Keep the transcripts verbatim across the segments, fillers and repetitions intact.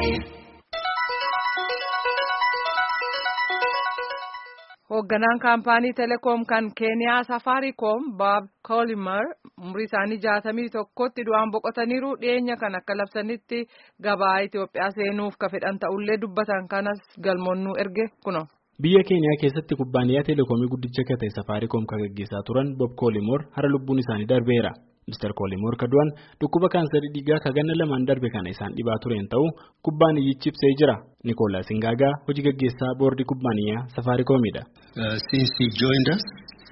Hoogganaan kaampaanii Telekoom kan Keeniyaa Safaariikoom Bob Collymore umrii isaanii jaatamii tokkotti du'aan boqotaniiru. Dhiyeenya kan akka labsanitti gabaa Itoophiyaa seenuuf ka fedhan ta'ullee dubbatan kanas galmoonnuu erge kuno. Biyya Keeniyaa keessatti kubbaaniyaa Telekoomii guddicha kan ta'e Safaariikoom kan gaggeessaa turan Bob Collymore hara lubbuun isaanii darbeera. Mister Collymore kadu'an dhukkuba kaansarii dhiigaa ka ganna lamaan darbe kana isaan dhibaa tureen ta'uu kubbaaniyyichi ibsee jira. Nicolas Ngagaa hojii gaggeessaa boordii kubbaaniyaa Safaariikoomidha. Uh, since he joined us,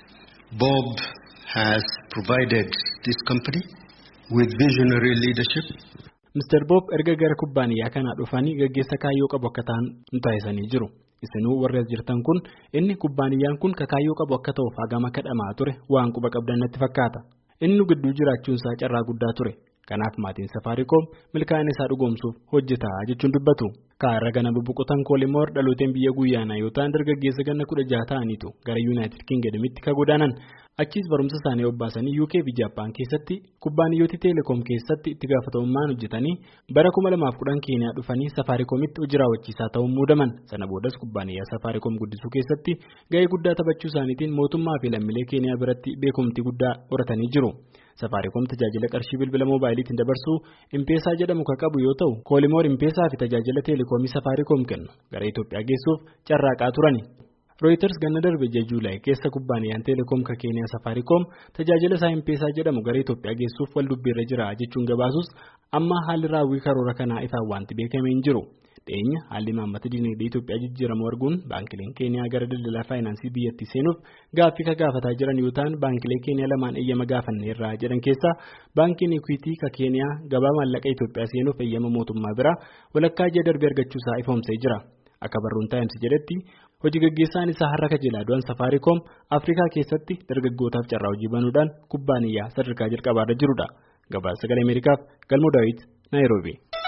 Bob has provided this company with visionary leadership. Mister Bob erga gara kubbaaniyaa kanaa dhufanii gaggeessa kaayyoo qabu akka ta'an nu taasisanii jiru. Isinuu warra jirtan kun inni kubbaaniyaan kun ka kaayyoo qabu akka ta'uuf hagama kadhamaa ture waan quba qabdan natti fakkaata. Inni gidduu jiraachuun isaa carraa guddaa ture. Kanaaf maatiin Safaariikoom milkaa'ina isaa dhugoomsuuf hojjetaa jechuun dubbatu. Kaarra gana bubuqotan Collymore dhalooteen biyya guyyaanaa yoo ta'an dargaggeessa ganna kudha jaha ta'aniitu gara United Kingdom ka godaanan. Achiis barumsa isaanii obbaasanii U K fi Japan keessatti kubbaaniyooti Telekoom keessatti itti gaafatamummaan hojjetanii bara kuma lamaaf kudhan Keeniyaa dhufanii Safaariikoomitti hojii raawwachiisaa ta'uun muudaman. Sana boodas kubbaaniyaa Safaariikoom guddisuu keessatti ga'ee guddaa taphachuu isaaniitiin mootummaa fi lammiilee Keeniyaa biratti beekumtii guddaa horatanii jiru. Safaariikoom tajaajila qarshii bilbila moobaayiliitiin dabarsuu M-Pesa jedhamu kan qabu yoo ta'u, Collymore M-Pesa fi tajaajila Telekoomii Safaariikoom kennu gara Itoophiyaa geessuuf carraaqaa turani. Reuters ganna darbe Juulaay keessa kubbaaniyaan Telekoom ka Keeniyaa Safaariikoom tajaajila isaa M-Pesa jedhamu gara Itoophiyaa geessuuf wal dubbiirra jira jechuun gabaasus amma haalli raawwii karoora kanaa ifaan wanti beekamee hin jiru. Dhiyeenya haalli maammata dinagdee Itoophiyaa jijjiiramu arguun baankileen Keeniyaa gara daldalaa faayinaansii biyyattii seenuuf gaaffii ka gaafataa jiran yoo ta'an baankilee Keeniyaa lamaan eeyyama gaafanneerra jedhan keessaa baankiin Equity ka Keeniyaa gabaa maallaqa Itoophiyaa seenuuf eeyyama mootummaa biraa walakkaa ji'a darbe argachuusaa ifoomsee jira. Akka barruun Times jedhetti hojii gaggeessaan isaa har'a kajeelaa du'an Safaariikoom Afrikaa keessatti dargaggootaaf carraa hojii banuudhaan kubbaaniyaa sadarkaa jalqabaarra jirudha. Gabaasa sagalee Ameerikaaf Galmoo Daawit Naayiroobii.